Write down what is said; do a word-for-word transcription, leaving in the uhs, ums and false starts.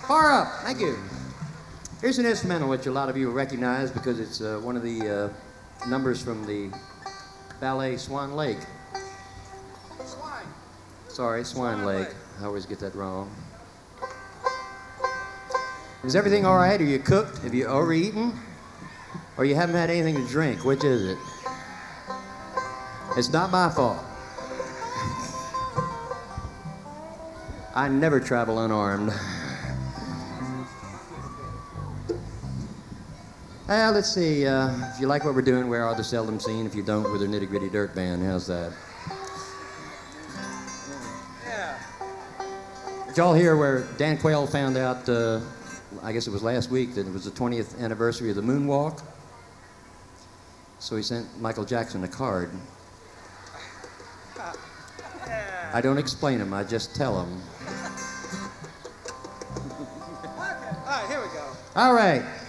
Far up. Thank you. Here's an instrumental which a lot of you will recognize because it's uh, one of the uh, numbers from the ballet Swan Lake. Swine. Sorry, Swan, Swan Lake. Lake. I always get that wrong. Is everything all right? Are you cooked? Have you overeaten? Or you haven't had anything to drink? Which is it? It's not my fault. I never travel unarmed. Well, let's see. Uh, if you like what we're doing, Where Are the Seldom Seen? If you don't, we're the Nitty Gritty Dirt Band. How's that? Yeah. Did y'all hear where Dan Quayle found out, uh, I guess it was last week, that it was the twentieth anniversary of the moonwalk? So he sent Michael Jackson a card. Yeah. I don't explain them, I just tell them. Okay. All right, here we go. All right.